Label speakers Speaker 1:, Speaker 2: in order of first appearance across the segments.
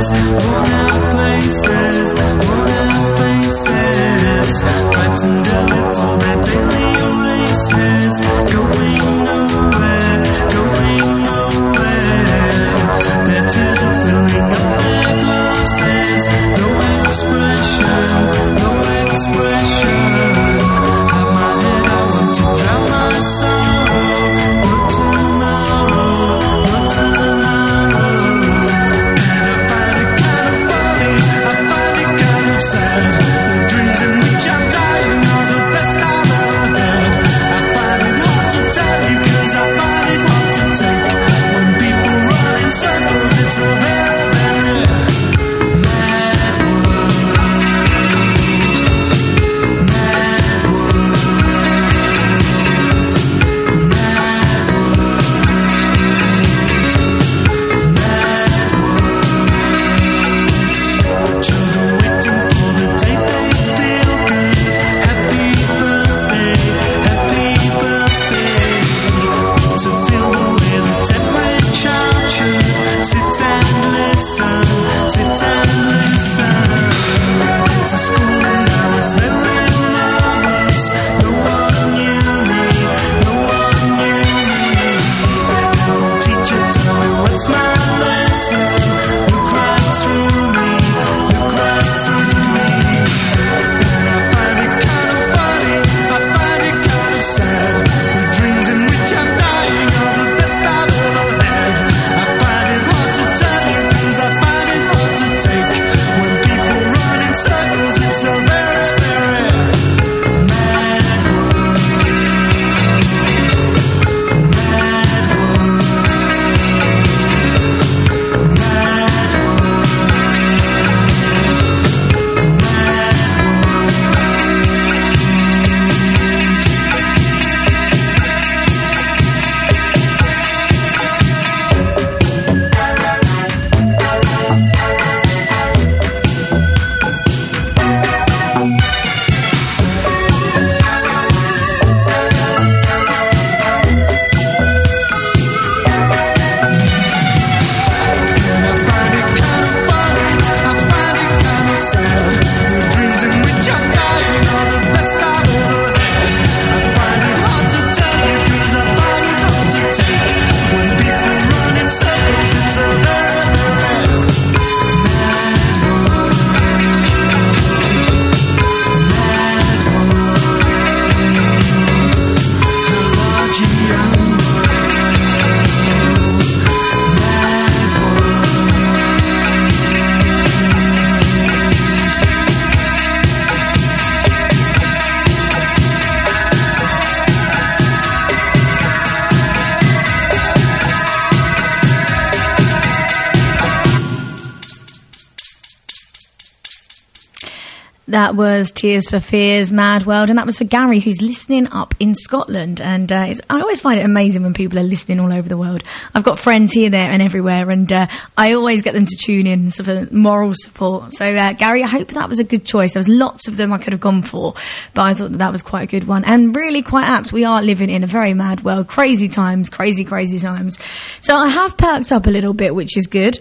Speaker 1: That was Tears for Fears, Mad World, and that was for Gary, who's listening up in Scotland. And I always find it amazing when people are listening all over the world. I've got friends here, there, and everywhere, and I always get them to tune in for moral support. So, Gary, I hope that was a good choice. There was lots of them I could have gone for, but I thought that was quite a good one, and really quite apt. We are living in a very mad world. Crazy times, crazy times. So I have perked up a little bit, which is good.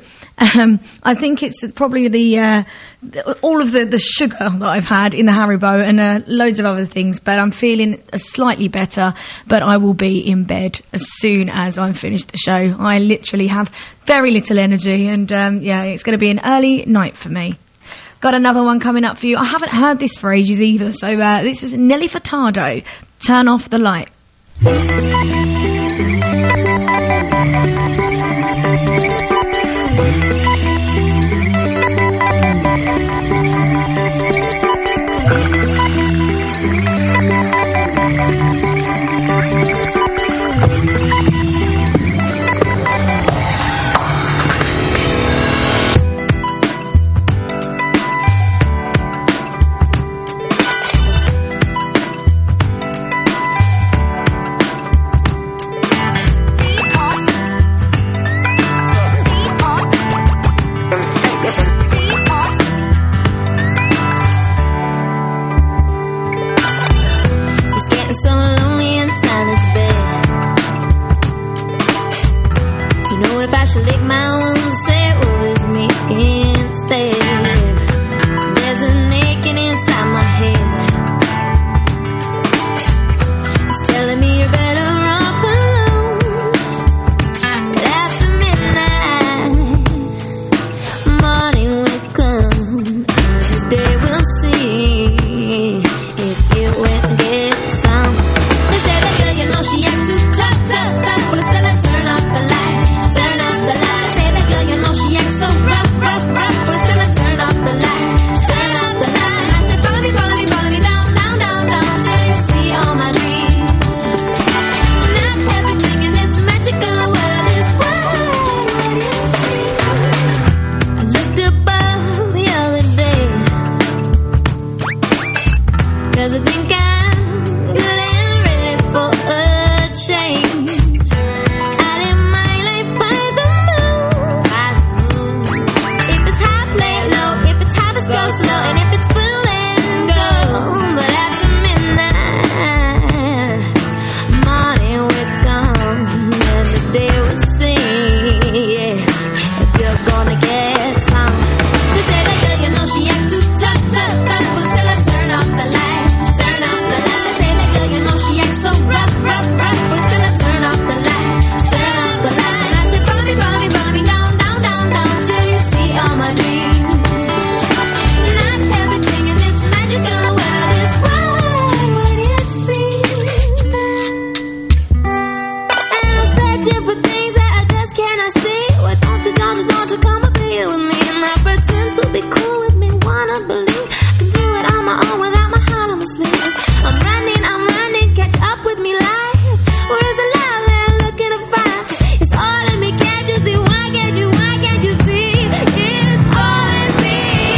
Speaker 1: I think it's probably all of the sugar that I've had in the Haribo and loads of other things, but I'm feeling slightly better, but I will be in bed as soon as I'm finished the show. I literally have very little energy, and it's going to be an early night for me. Got another one coming up for you. I haven't heard this for ages either, so this is Nelly Furtado, Turn Off the Light.
Speaker 2: you'll be cool with me. Wanna believe I can do it on my own without my heart on my sleeve. I'm running, catch up with me, life. Where is the love that I'm looking to find? It's all in me, can't you see? Why can't you see? It's all in me,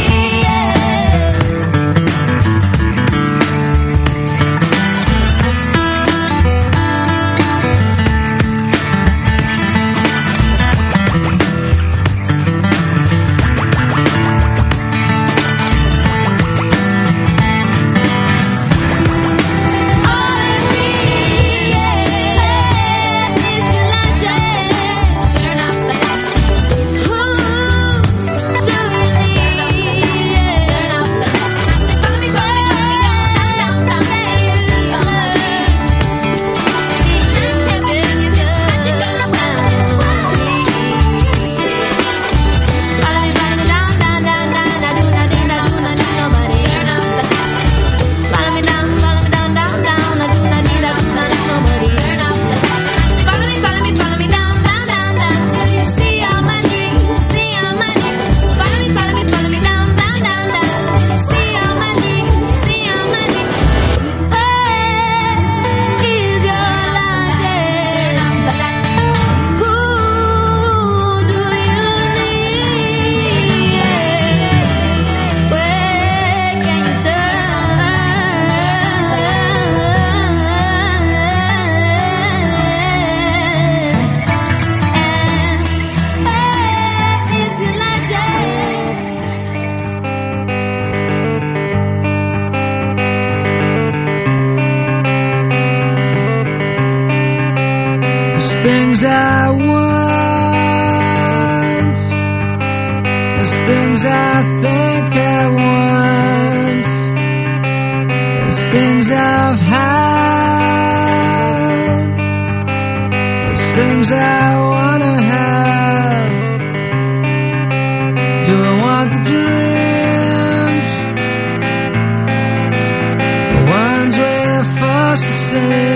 Speaker 3: things I want, there's things I think I want, there's things I've had, there's things I wanna have. Do I want the dreams, the ones we're forced to see?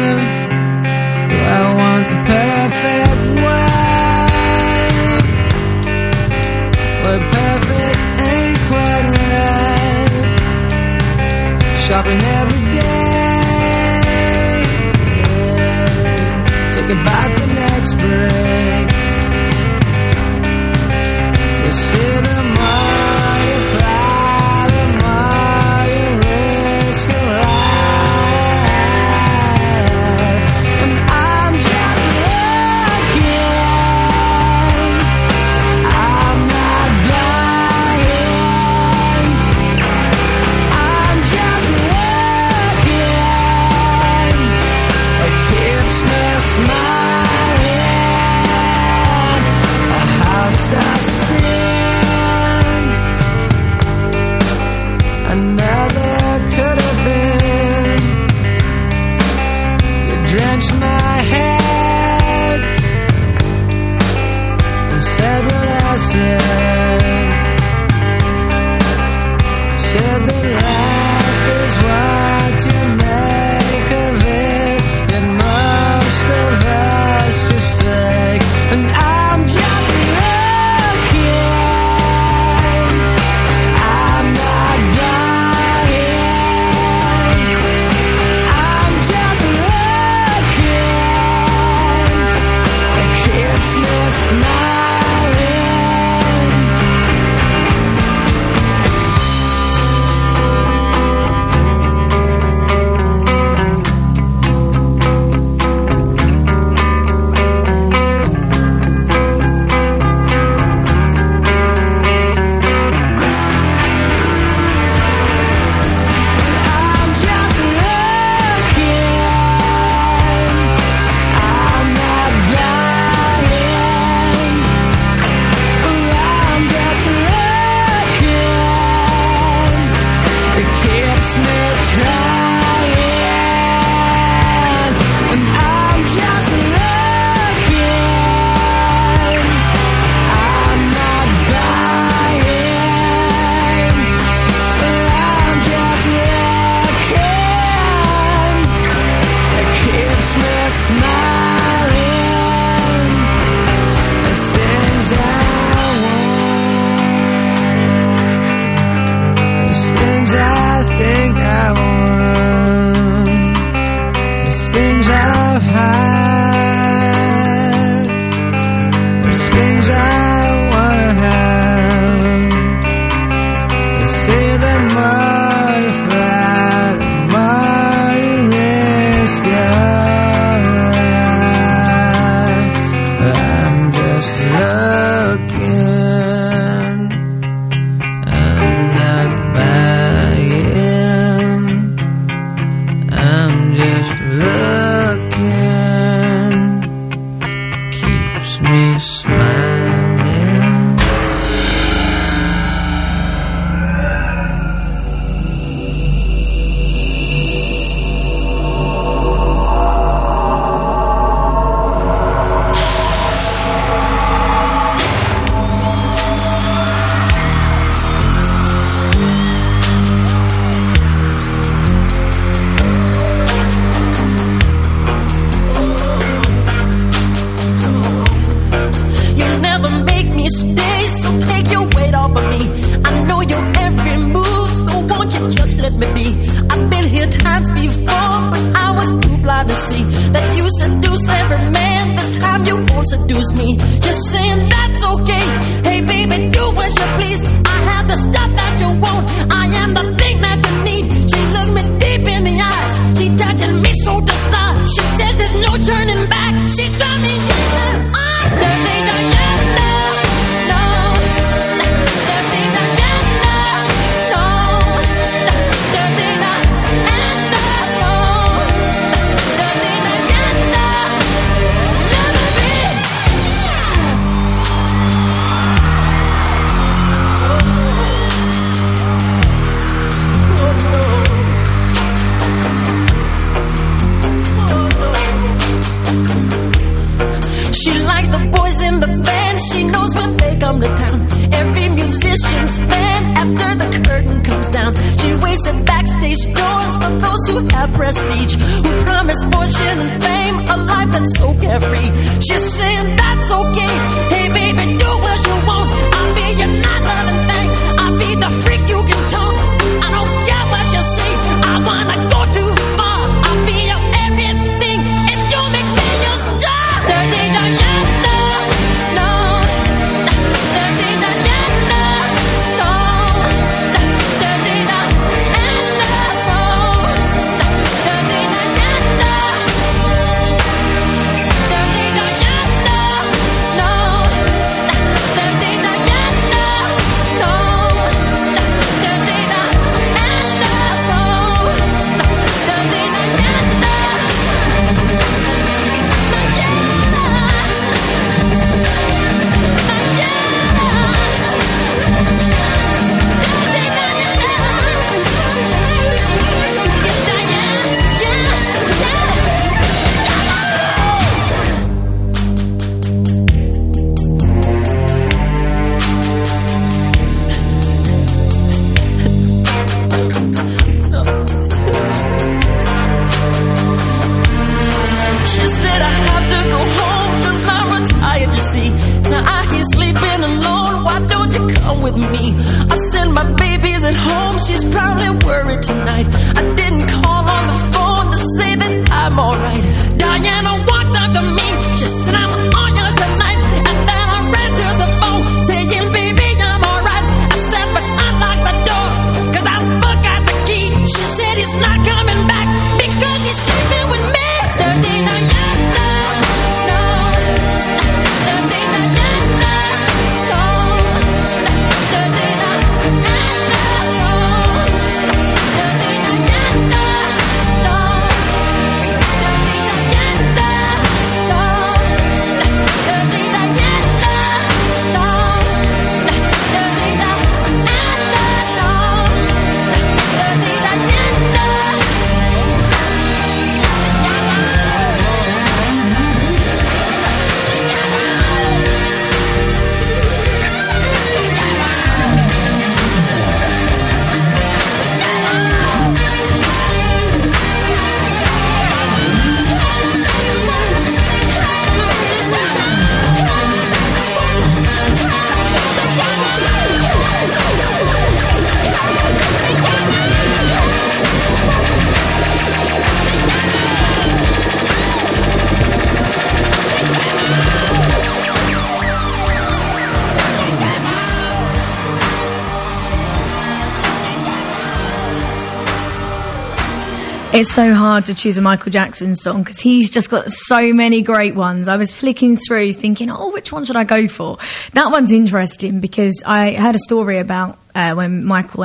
Speaker 3: I want the perfect one, but perfect ain't quite right. Shopping every day, yeah. Take it back the next break. You see, the more you fly, the more you risk your life. Another could have been. You drenched my head and said what I said. Said that life is what you make of it, and most of us just fake. And I'm just smiling, the things I want.
Speaker 4: prestige, who promised fortune and fame, a life that's so carefree. She's saying that's okay. Hey baby, do what you want. I'll be your not loving thing. I'll be the freak you can talk. I don't care what you say. I wanna go too far. I'll be your everything. If you make me your star. Dirty Diana, no. Dirty Diana, no. Dirty Diana, no. Dirty Diana. Dirty Diana, no. Dirty Diana, no. Dirty Diana, no. Dirty She said I have to go home 'cause I'm retired, you see. Now I hear sleeping alone, why don't you come with me? I sent my babies at home, she's probably worried tonight. I didn't call on the phone to say that I'm alright. Diana walked up to me, she said I'm on yours tonight. And then I ran to the phone, saying baby I'm alright. I said but unlock the door, 'cause I forgot the key. She said he's not coming back because he's sleeping with me. Dirty Diana, no. Dirty Diana, no. Dirty Diana, no. Dirty Diana, no. Dirty Diana, no. Dirty Diana, no. Dirty Diana, no. Dirty Diana.
Speaker 1: It's so hard to choose a Michael Jackson song because he's just got so many great ones. I was flicking through thinking, oh, which one should I go for? That one's interesting because I heard a story about when Michael,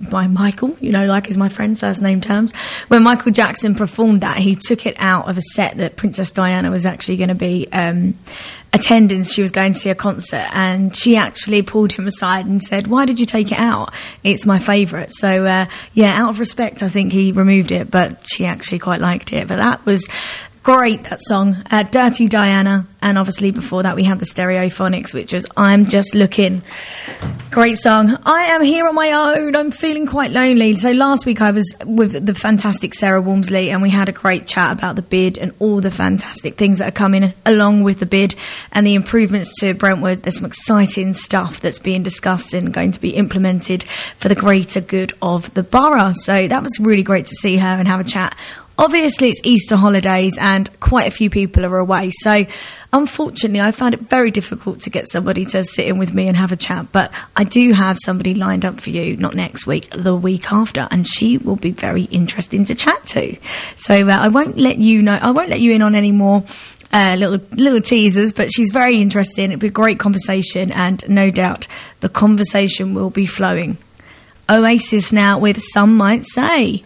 Speaker 1: you know, like is my friend, first name terms, when Michael Jackson performed that, he took it out of a set that Princess Diana was actually going to be attending. She was going to see a concert, and she actually pulled him aside and said, why did you take it out? It's my favourite. So yeah, out of respect I think he removed it, but she actually quite liked it. But that was great, that song, Dirty Diana. And obviously before that we had the Stereophonics, which was I'm Just Looking. Great song. I am here on my own. I'm feeling quite lonely. So last week I was with the fantastic Sarah Walmsley, and we had a great chat about the bid and all the fantastic things that are coming along with the bid and the improvements to Brentwood. There's some exciting stuff that's being discussed and going to be implemented for the greater good of the borough. So that was really great to see her and have a chat. Obviously, it's Easter holidays and quite a few people are away. So, unfortunately, I found it very difficult to get somebody to sit in with me and have a chat. But I do have somebody lined up for you, not next week, the week after. And she will be very interesting to chat to. So, I won't let you know. I won't let you in on any more little teasers, but she's very interesting. It'll be a great conversation, and no doubt the conversation will be flowing. Oasis now with Some Might Say.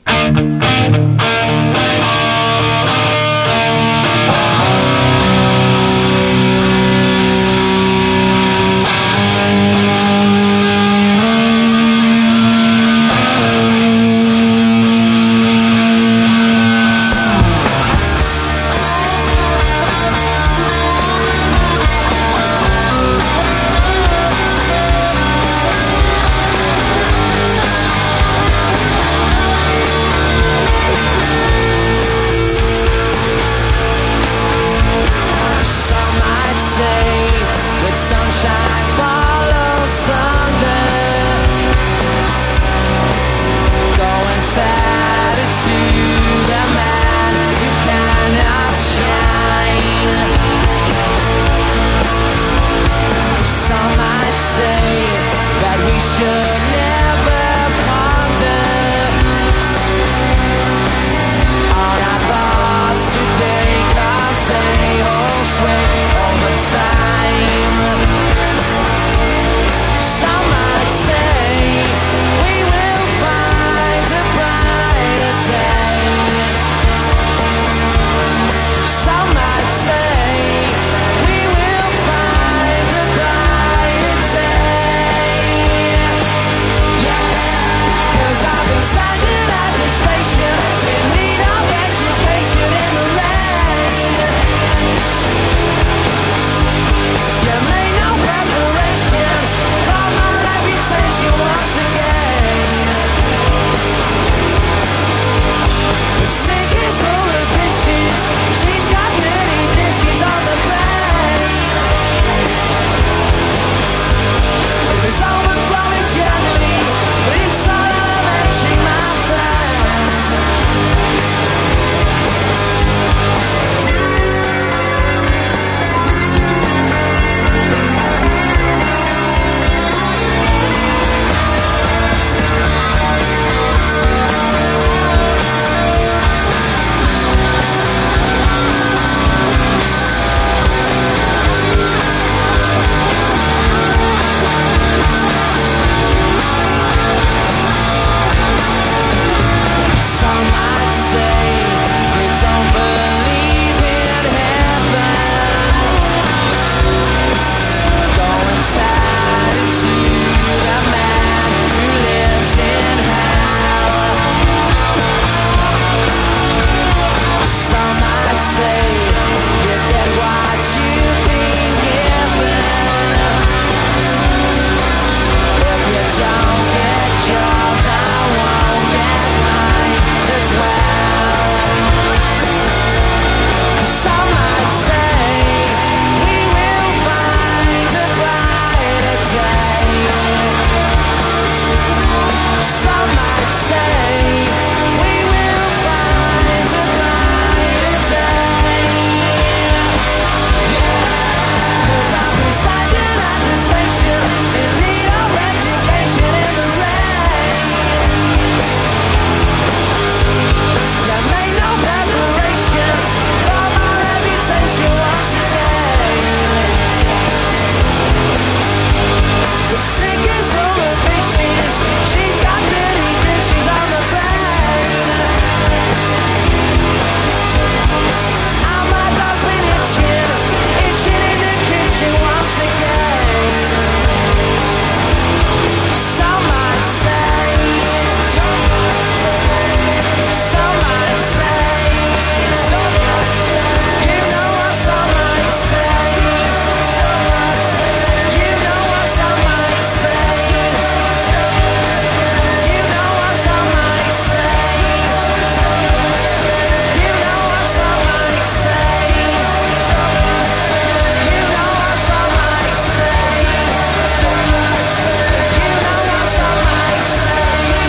Speaker 3: should never ponder all our thoughts to take us they all sway over time. Some might say we will find a brighter day. Some might say we will find a brighter day. Yeah, 'cause I've been standing at the station in need of education in the rain. You made no preparation for my reputation once again. The sink is full of dishes. She's got many dishes on the plate. It's overflowing gently, but it's all elementary, my friend. Some might say we don't believe in heaven. Go inside into the man who lives in hell. Some might say you get what you've been given. If you don't get yours, I won't get mine as well. Some might say we will find a brighter day. Some might say we will find a brighter day. Yeah, 'cause I've been standing at the station in need of education in the rain. You made no preparation for my reputation once again. The sink is full of fishes. She's got many dishes on the plate. And my dog's been itching in the kitchen once again. Some might say, some might say, you know what some might say, you know what some might say, you know what some might say, you know what some might say, you know what some might say, you know what some might say,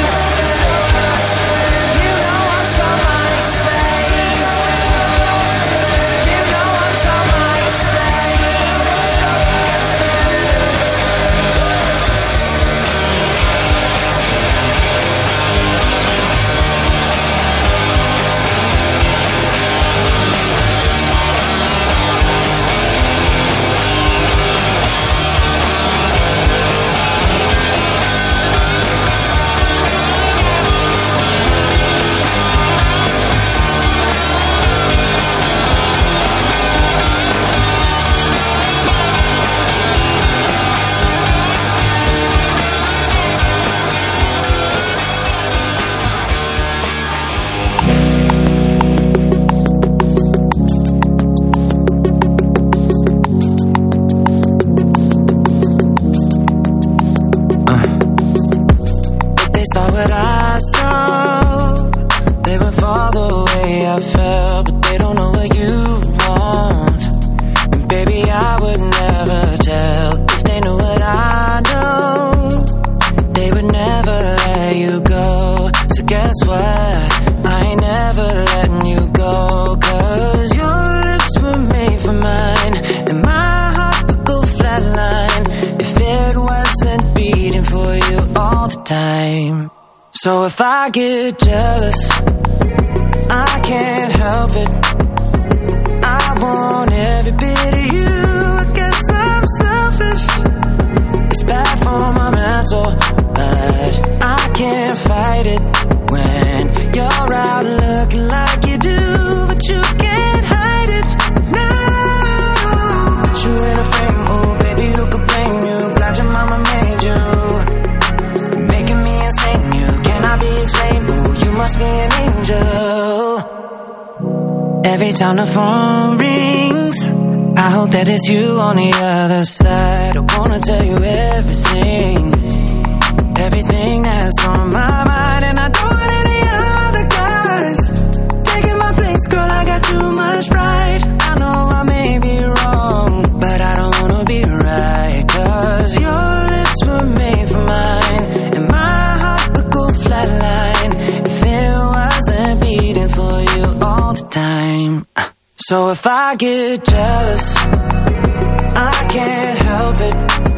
Speaker 3: you know what some might say, you know what some might say. They saw what I saw. They went for the way I felt, but they don't know what you want. And baby, I would never tell if they knew what I know. They would never let you go. So guess what? I ain't never letting you go. 'Cause your lips were made for mine, and my heart would go flatline if it wasn't beating for you. time. So if I get jealous, I can't help it. I want every bit of you. I guess I'm selfish. It's bad for my mental, but I can't fight it when you're out looking like you do, but you can't hide it. No, put you in a frame, oh baby, who could blame you? Glad your mama made you, making me insane. You cannot be explained. Oh, you must be an angel. Every time the phone rings, I hope that it's you on the other side. I wanna tell you everything, everything that's on my mind. And I don't want any other guys taking my place, girl, I got too much pride. I know I may be wrong, but I don't wanna be right, 'cause your lips were made for mine, and my heart would go flatline if it wasn't beating for you all the time. So if I get jealous, I can't help it.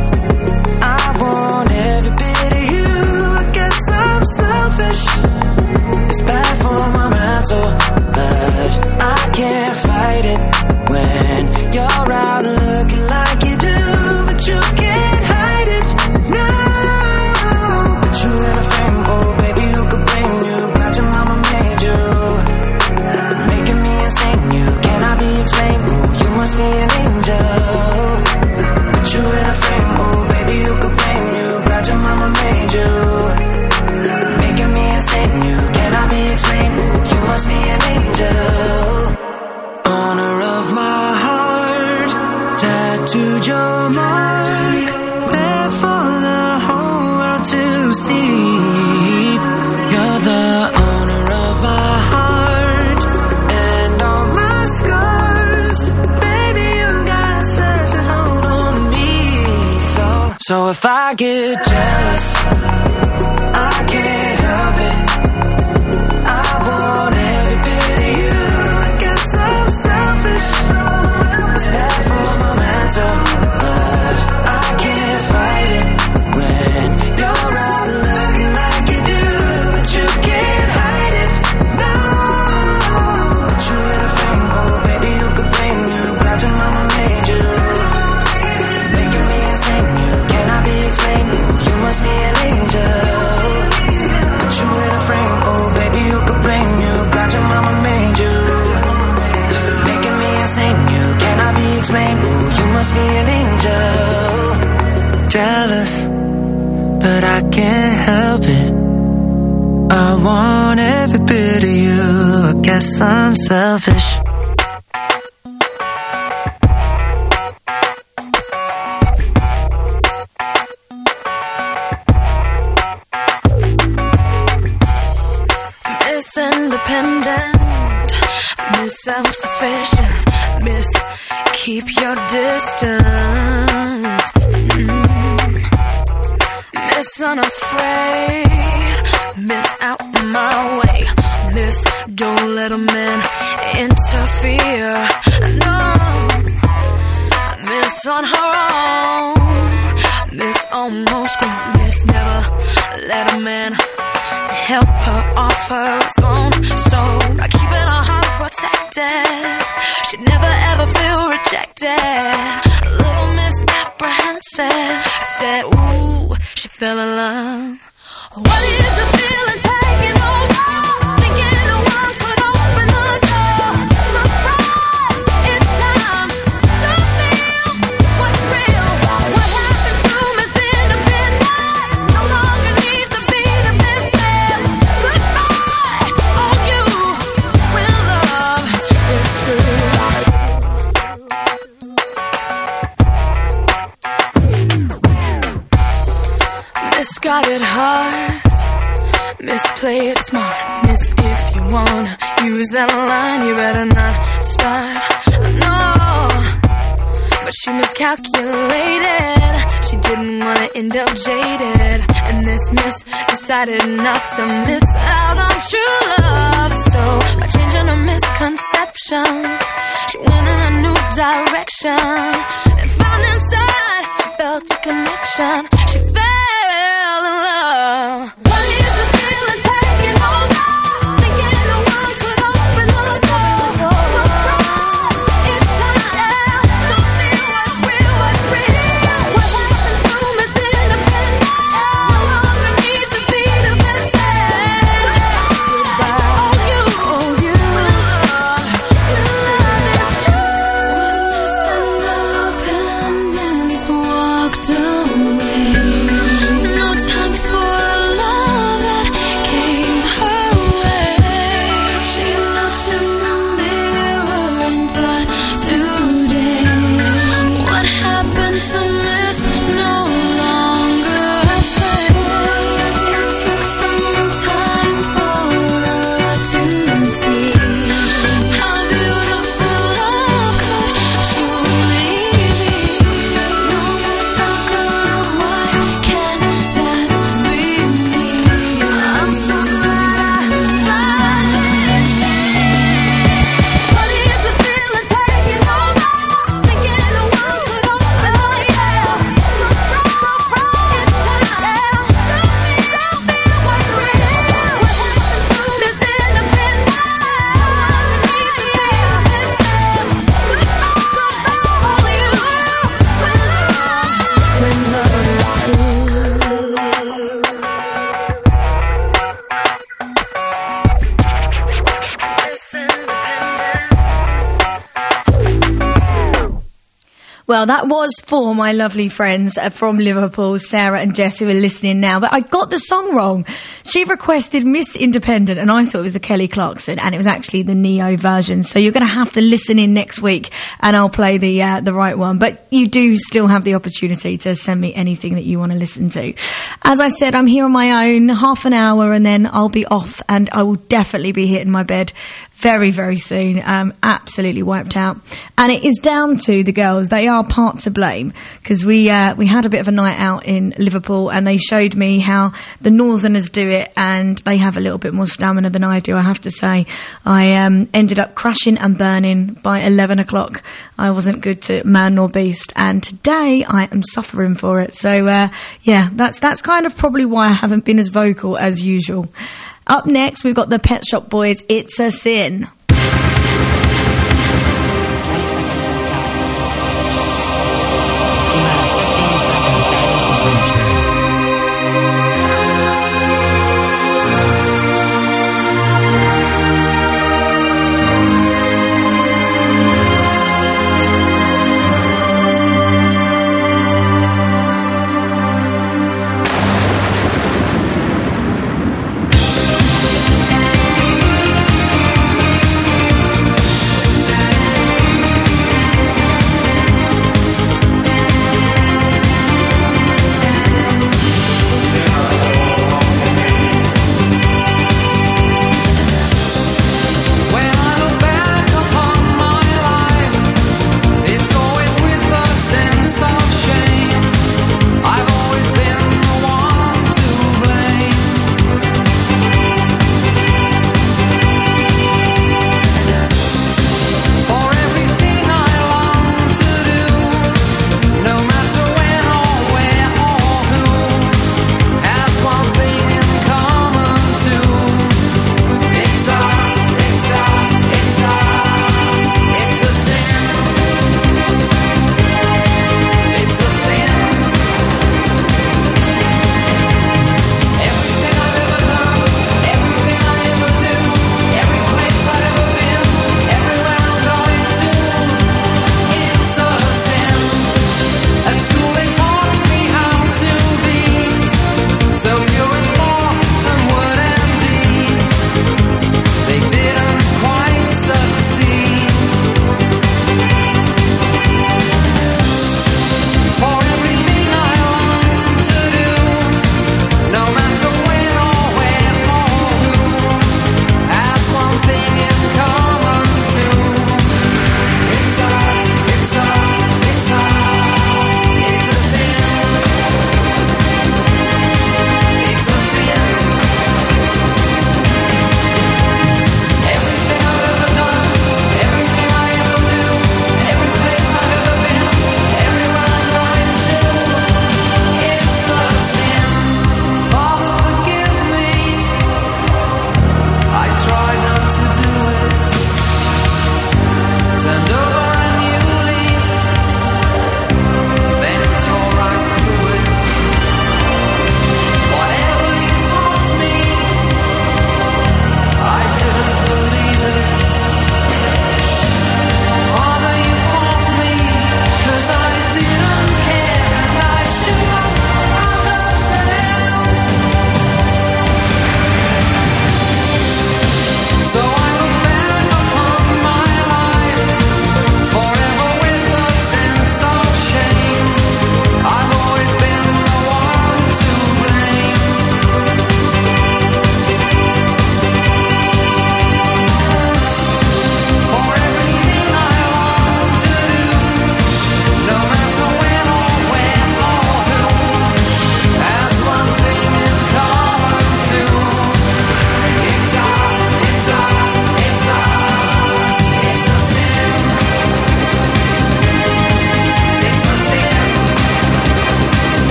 Speaker 3: I want every bit of you. I guess I'm selfish. It's bad for my mental, but I can't fight it when you're out looking like you do, but you can't hide it. No, put you in a frame, oh baby, who could blame you? Glad your mama made you, making me insane. You cannot be explained. Oh, you must be an angel. Put you in a frame, oh baby, who could blame you? Glad your mama made you, making me insane. You cannot be explained. Oh, you must be an angel. Honor of my heart, tattooed your mark, there for the whole world to see. You're the honor of my heart and all my scars. Baby, you got such a hold on me. So if I get jealous, I can't help it. I want every bit of you. I guess I'm selfish. It's bad for my mental, but I can't fight it when you're out looking like you do, but you can't hide it. No, put you in a frame, oh baby, who could blame you? Glad your mama made you, making me insane. You cannot be explained. Oh, you must be an angel. Put you in a frame, oh baby, who could blame you? Glad your mama made you, making me insane. You cannot be explained. Oh, you must be an angel. Jealous, but I can't help it. I want every bit of you. I guess I'm selfish.
Speaker 5: Miss Independent, Miss Self-Sufficient, Miss Keep Your Distance, Miss Unafraid, Miss Out My Way, Miss Don't Let a Man Interfere, no, Miss On Her Own, Miss Almost Grown, Miss Never Let a Man help her off her own. So by keeping her heart protected, she'd never ever feel rejected. A little misapprehensive, said ooh, she fell in love. What is the feeling taking over? Thinking no one could open the door. Surprise, it's time to feel what's real. What happened to Miss Independent? No longer need to be the missing. Goodbye on you when love is true. Misguided heart, misplay it smart. Miss, if you wanna use that line, you better not start. No, but she miscalculated. She didn't wanna end up jaded, and this miss decided not to miss out on true love. So by changing her misconceptions, she went in a new direction and found inside she felt a connection. She fell in love.
Speaker 1: Well, that was for my lovely friends from Liverpool, Sarah and Jess, who are listening now. But I got the song wrong. She requested Miss Independent, and I thought it was the Kelly Clarkson, and it was actually the Neo version. So you're going to have to listen in next week, and I'll play the right one. But you do still have the opportunity to send me anything that you want to listen to. As I said, I'm here on my own, half an hour, and then I'll be off, and I will definitely be hitting my bed very, very soon. Absolutely wiped out. And it is down to the girls. They are part to blame, because we had a bit of a night out in Liverpool, and they showed me how the Northerners do it, and they have a little bit more stamina than I do, I have to say. I ended up crashing and burning by 11 o'clock. I wasn't good to man nor beast, and today I am suffering for it. So, yeah, that's kind of probably why I haven't been as vocal as usual. Up next, we've got the Pet Shop Boys, It's a Sin.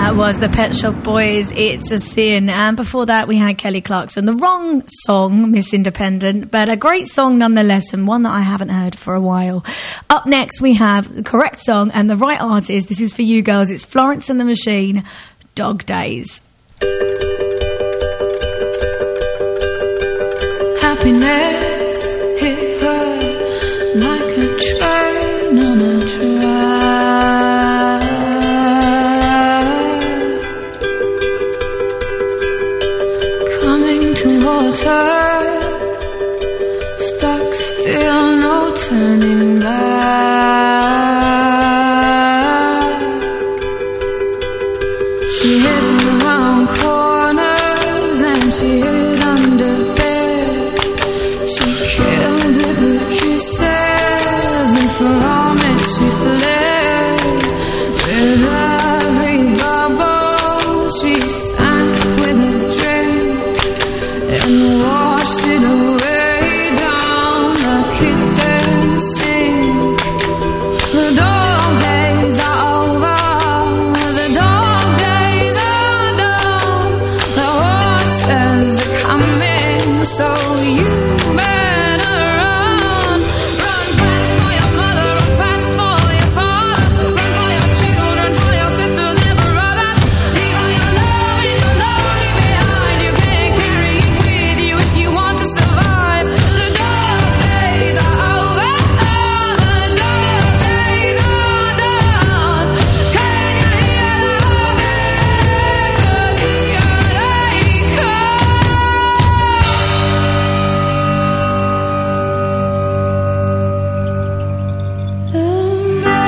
Speaker 1: That was the Pet Shop Boys, It's a Sin. And before that, we had Kelly Clarkson. The wrong song, Miss Independent, but a great song nonetheless, and one that I haven't heard for a while. Up next, we have the correct song and the right artist. This is for you girls. It's Florence and the Machine, Dog Days.
Speaker 5: Happiness hit her like a train on a track, coming towards her, stuck still, no turning back. She hid around corners and she hid under bed. She killed it with kisses, and from it she fled. With every bubble she sank with a drink and washed it away down the kitchen sink. The dog days are over, the dog days are done. The horses are coming, so you better run. Run fast for your mother, run fast for your father, run for your children, for your sisters and brothers. Leave all your loving behind. You can't carry it with you if you want to survive. The dog days are over, the dog days are done. Can you hear the horses? 'Cause here they come. And I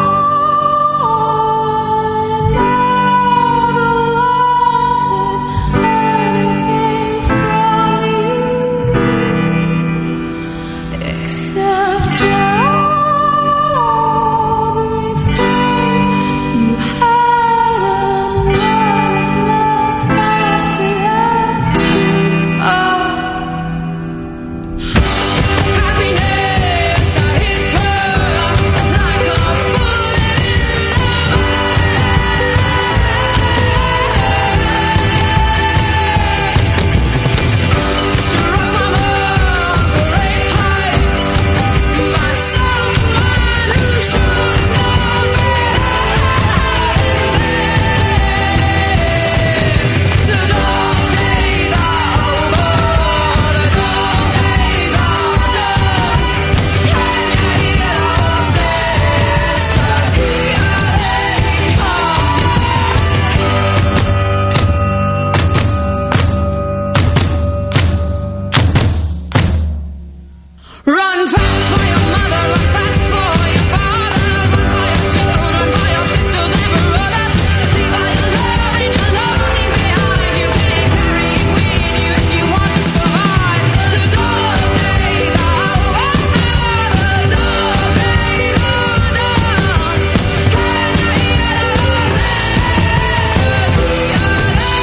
Speaker 5: run fast for your mother, run fast for your father, run for your children, for your sisters and brothers. Leave all your loving behind. You can't carry it with you if you want to survive. The dog days are over, the dog days are done. Can you hear the horses? 'Cause here they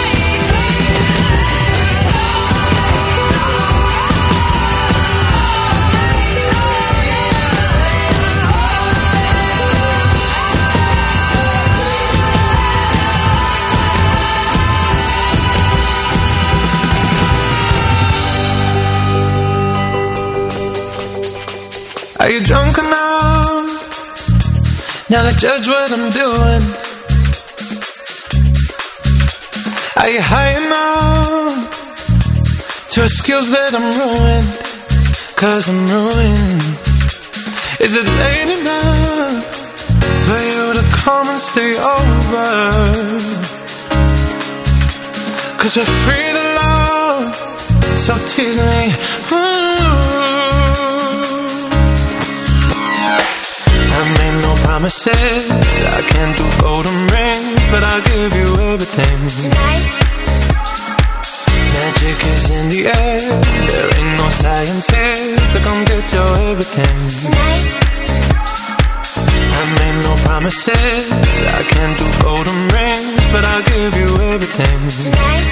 Speaker 3: Are you drunk enough now to judge what I'm doing? Are you high enough to excuse that I'm ruined? 'Cause I'm ruined. Is it late enough for you to come and stay over? 'Cause we're free to love, so tease me. I made no promises, I can't do golden rings, but I'll give you everything.
Speaker 2: Tonight,
Speaker 3: Magic is in the air, there ain't no science here, so come get your everything.
Speaker 2: tonight,
Speaker 3: I made no promises, I can't do golden rings, but I'll give you everything.
Speaker 2: tonight,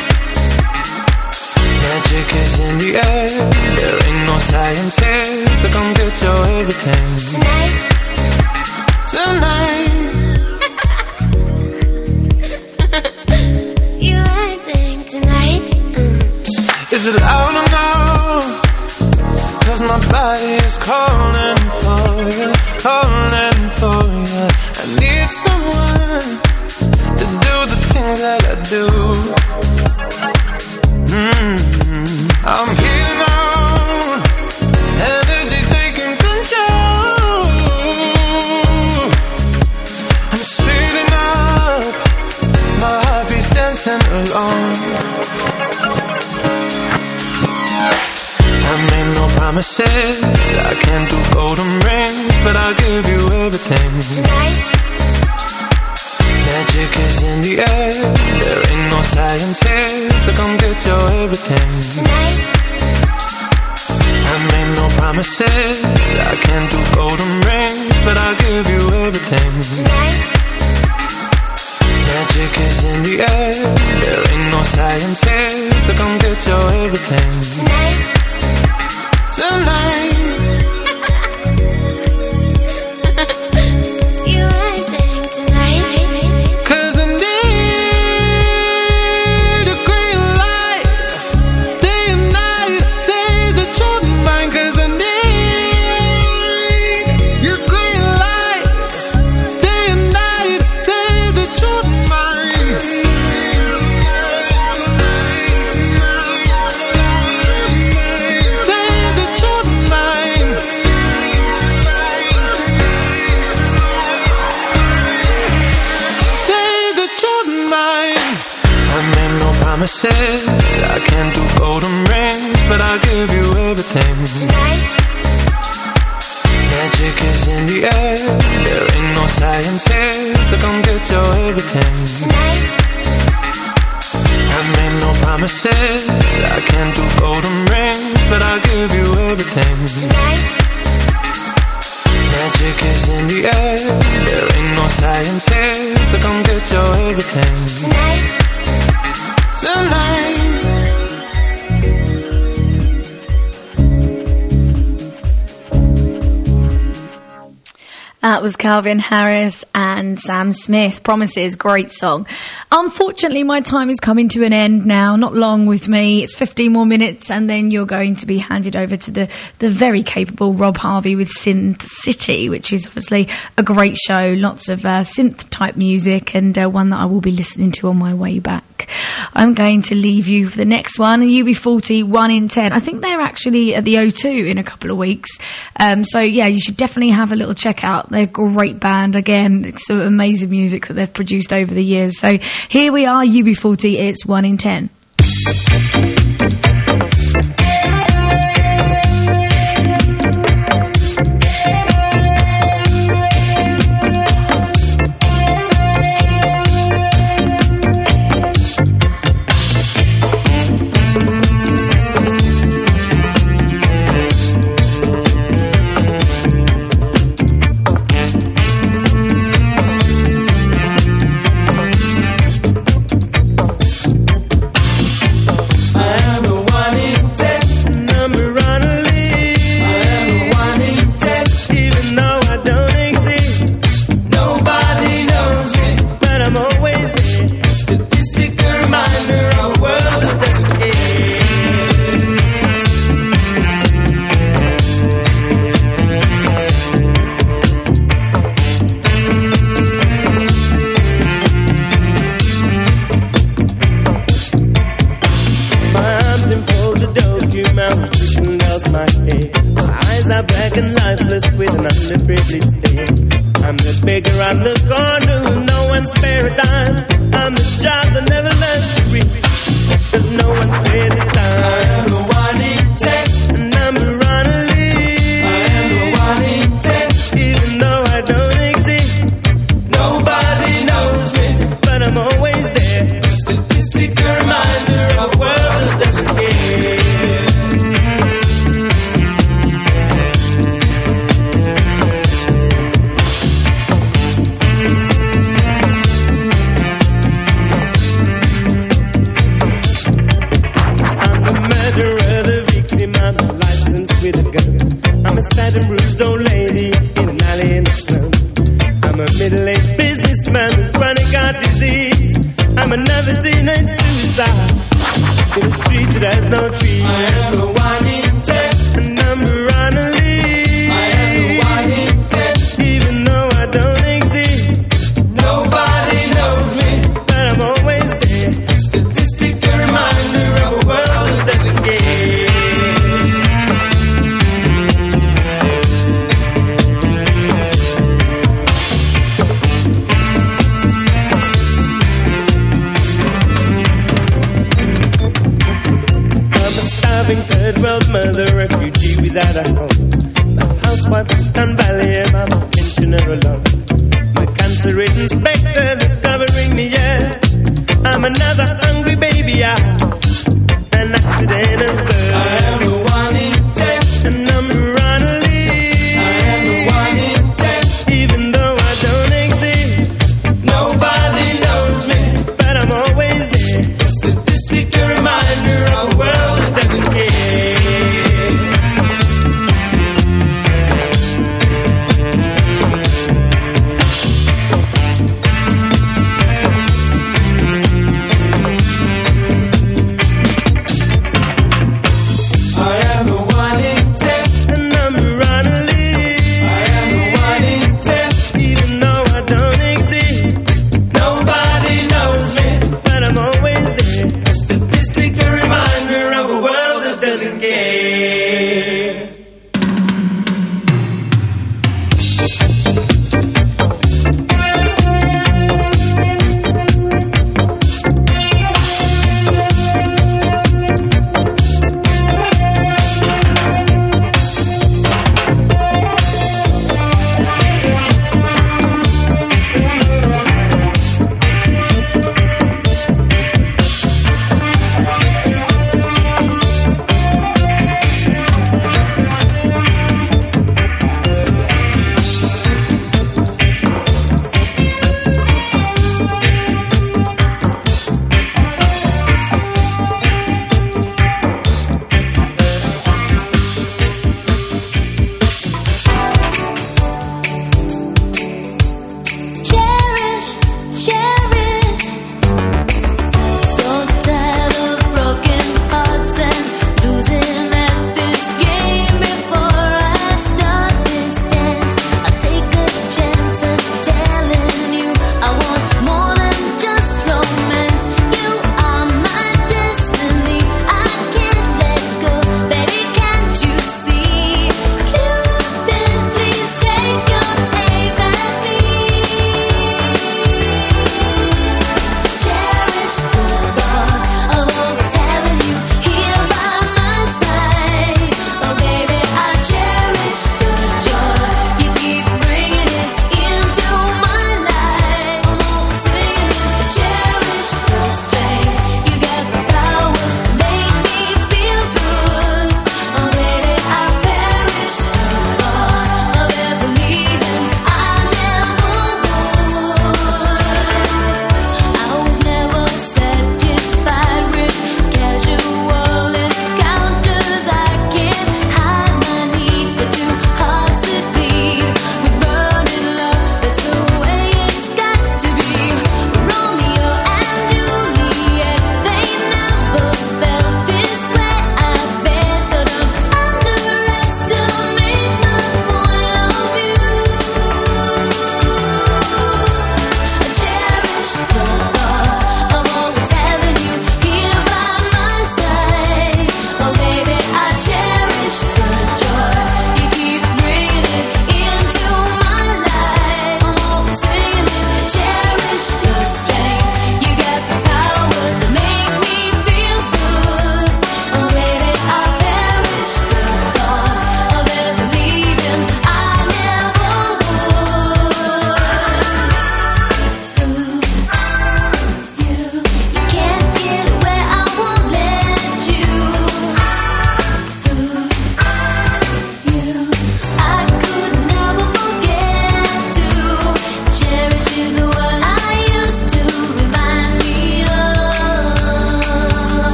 Speaker 3: Magic is in the air, there ain't no science here, so come get your everything.
Speaker 2: tonight.
Speaker 3: Tonight. 'cause my body is calling for you, calling for you. I need someone to do the things that I do. I'm here now, energy's taking control. I'm speeding up, my heart beats dancing alone. I made no promises, I can't do golden rings, but I'll give you everything.
Speaker 2: Tonight,
Speaker 3: Magic is in the air, there ain't no science here, so come get your everything.
Speaker 2: tonight,
Speaker 3: I made no promises, I can't do golden rings, but I'll give you everything.
Speaker 2: tonight,
Speaker 3: Magic is in the air, there ain't no science here, so come get your everything.
Speaker 2: tonight.
Speaker 3: Tonight,
Speaker 2: You everything tonight.
Speaker 3: 'cause I need your green light, day and night, say that you're mine. 'Cause I need your green light, day and night, say that you're mine. Say that you're mine. Say that you're mine. I made no promises, I can't do golden rings, but I'll give you everything.
Speaker 2: Tonight,
Speaker 3: Magic is in the air, there ain't no science here, so come get your everything.
Speaker 2: tonight,
Speaker 3: I made no promises, I can't do golden rings, but I'll give you everything.
Speaker 2: tonight,
Speaker 3: Magic is in the air, there ain't no science here, so come get your everything.
Speaker 2: tonight.
Speaker 3: Tonight.
Speaker 1: That was Calvin Harris and Sam Smith. Promises, great song. Unfortunately, my time is coming to an end now. Not long with me. It's 15 more minutes, and then you're going to be handed over to the very capable Rob Harvey with Synth City, which is obviously a great show. Lots of synth-type music, and one that I will be listening to on my way back. I'm going to leave you for the next one, UB40 1 in 10. I think they're actually at the O2 in a couple of weeks. So, yeah, you should definitely have a little check out. They're a great band. Again, it's some amazing music that they've produced over the years. So here we are, UB40, it's 1 in 10.
Speaker 6: In a street that has no trees. I am the one in 10. Number starving third world mother, refugee without a home. The housewife from Sun Valley, and I'm a pensioner alone. My cancer-ridden specter that's covering me, yeah. I'm another hungry baby, an accidental bird.
Speaker 7: I am the one in 10,
Speaker 6: and I'm running leave.
Speaker 7: I am the one in 10,
Speaker 6: even though I don't exist.
Speaker 7: nobody knows me.
Speaker 6: But I'm always there,
Speaker 7: A statistic, a reminder of a world that
Speaker 6: doesn't care.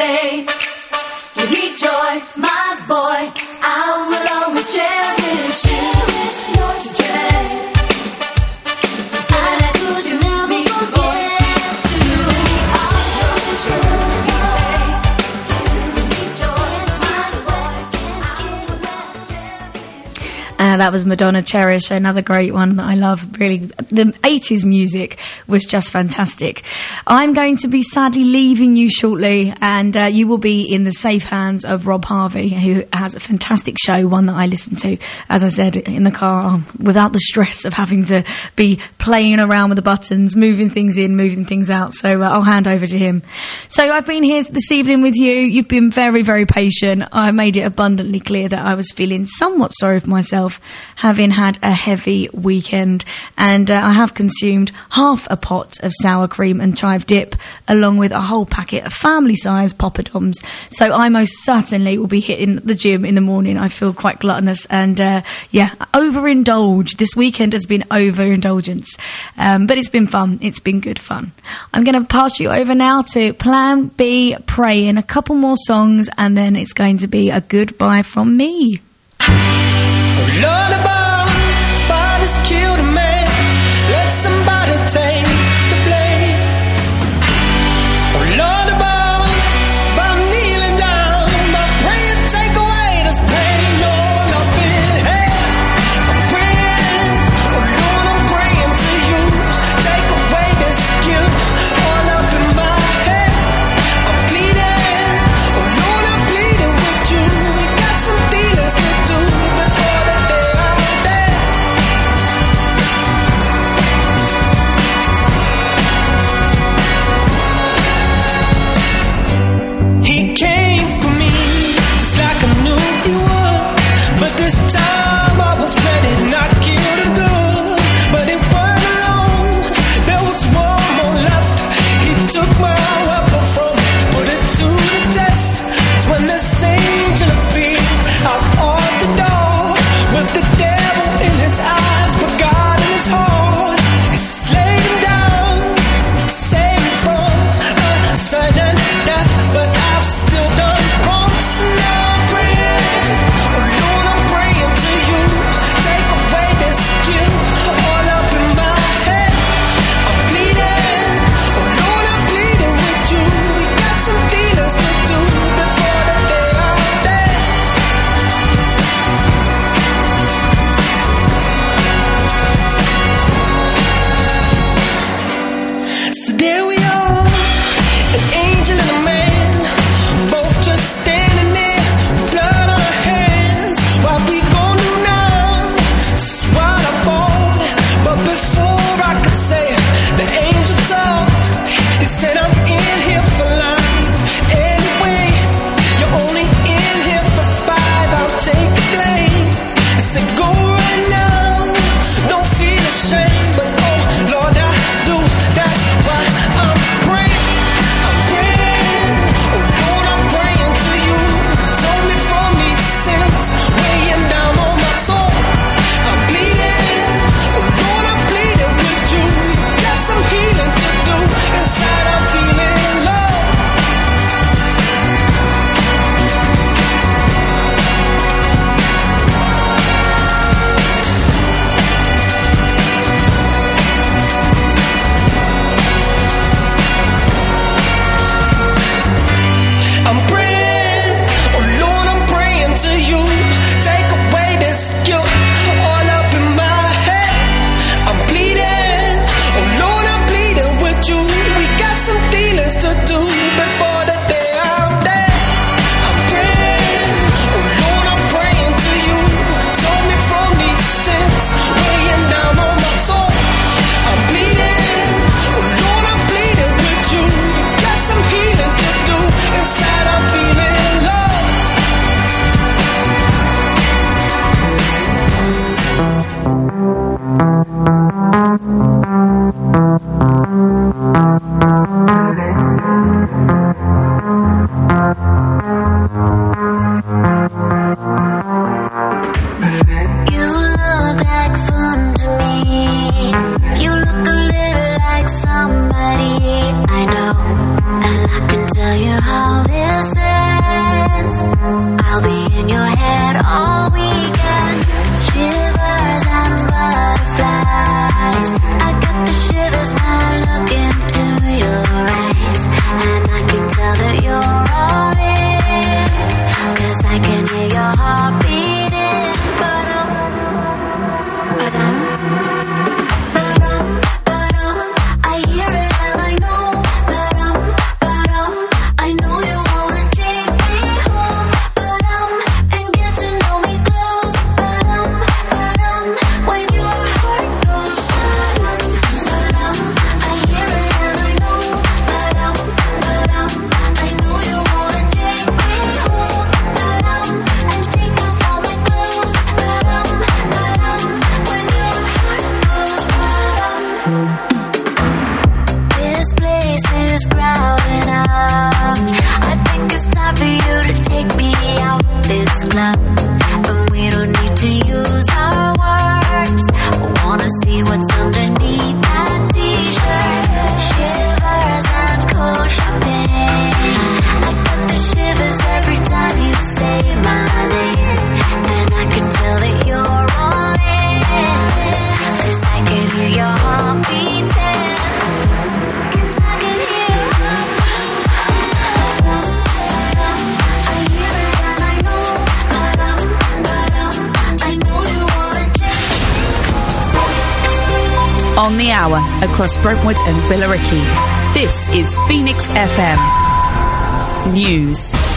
Speaker 2: faith. Give me joy, my boy. I will always cherish your strength. And could you never forget to
Speaker 1: that was Madonna, Cherish, another great one that I love. Really, the 80s music was just fantastic. I'm going to be sadly leaving you shortly, and you will be in the safe hands of Rob Harvey, who has a fantastic show, one that I listen to, as I said, in the car, without the stress of having to be playing around with the buttons, moving things in, moving things out. So I'll hand over to him. So I've been here this evening with you. You've been very, very patient. I made it abundantly clear that I was feeling somewhat sorry for myself, having had a heavy weekend, and I have consumed half a pot of sour cream and chive dip, along with a whole packet of family-sized poppadoms. So I most certainly will be hitting the gym in the morning. I feel quite gluttonous, and overindulged. This weekend has been overindulgence, but it's been fun. It's been good fun. I'm going to pass you over now to Plan B, Praying, a couple more songs, and then it's going to be a goodbye from me.
Speaker 8: Lullaby, father's killed a man. Let somebody take the blame. Lullaby, I'm kneeling down. I pray you take away this pain. Lord, I've been held. I'm praying, oh Lord, I'm praying to you. Take away this guilt all up in my head. I'm pleading, oh Lord, I'm pleading with you. We got some dealings to do before the day I die.
Speaker 9: On the hour, across Brentwood and Billericay. This is Phoenix FM News.